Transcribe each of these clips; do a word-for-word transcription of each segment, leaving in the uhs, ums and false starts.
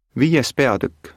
Viies peatükk.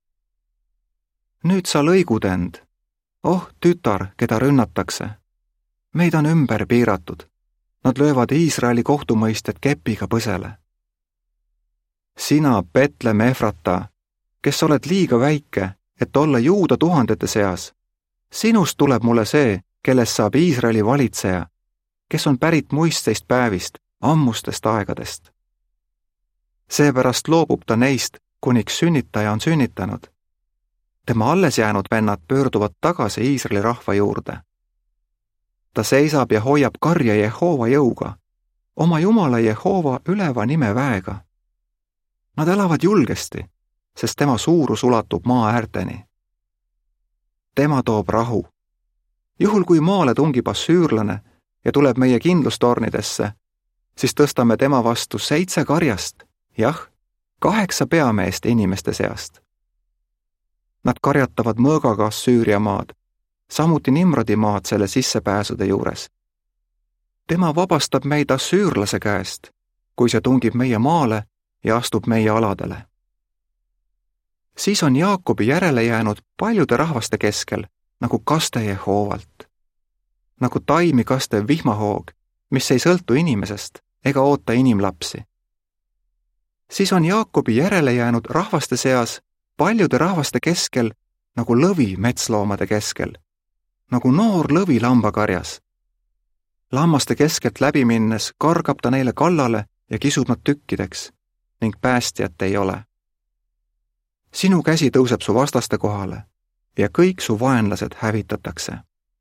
Nüüd sa lõigud end. Oh, tütar, keda rünnatakse. Meid on ümber piiratud. Nad löövad Iisraeli kohtumõistjad kepiga põsele. Sina, Betlem Efrata, kes oled liiga väike, et olla juuda tuhandete seas. Sinust tuleb mulle see, kellest saab Iisraeli valitseja, kes on pärit muistseist päevist, ammustest aegadest. Seepärast loobub ta neist, kuniks sünnitaja on sünnitanud. Tema alles jäänud vennad pöörduvad tagasi Iisraeli rahva juurde. Ta seisab ja hoiab karja Jehova jõuga, oma Jumala Jehova üleva nime väega. Nad elavad julgesti, sest tema suurus ulatub maa äärteni. Tema toob rahu. Juhul kui maale tungib assüürlane ja tuleb meie kindlustornidesse, siis tõstame tema vastu seitse karjast, jah, kaheksa peameest inimeste seast. Nad karjatavad mõõgaga Assüüria maad, samuti Nimrodi maad selle sissepääsude juures. Tema vabastab meid assüürlase käest, kui see tungib meie maale ja astub meie aladele. Siis on Jaakobi järele jäänud paljude rahvaste keskel, nagu kaste Jehovalt, nagu taimi kastev vihmahoog, mis ei sõltu inimesest ega oota inimlapsi. Siis on Jaakobi järele jäänud rahvaste seas paljude rahvaste keskel, nagu lõvi metsloomade keskel, nagu noor lõvi lambakarjas. Lammaste keskelt läbi minnes kargab ta neile kallale ja kisub nad tükkideks, ning päästjat ei ole. Sinu käsi tõuseb su vastaste kohale ja kõik su vaenlased hävitatakse.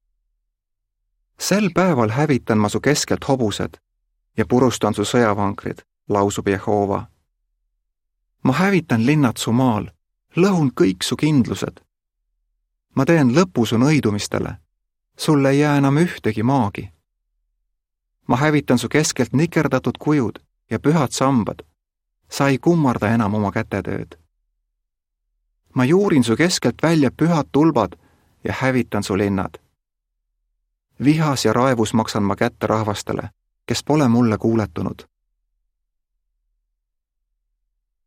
Sel päeval hävitan ma su keskelt hobused ja purustan su sõjavankrid, lausub Jehova. Ma hävitan linnad su maal, lõhun kõik su kindlused. Ma teen lõpu su nõidumistele, sulle ei jää enam ühtegi maagi. Ma hävitan su keskelt nikerdatud kujud ja pühad sambad, sa ei kummarda enam oma kätetööd. Ma juurin su keskelt välja pühad tulbad ja hävitan su linnad. Vihas ja raevus maksan ma kätte rahvastele, kes pole mulle kuuletunud.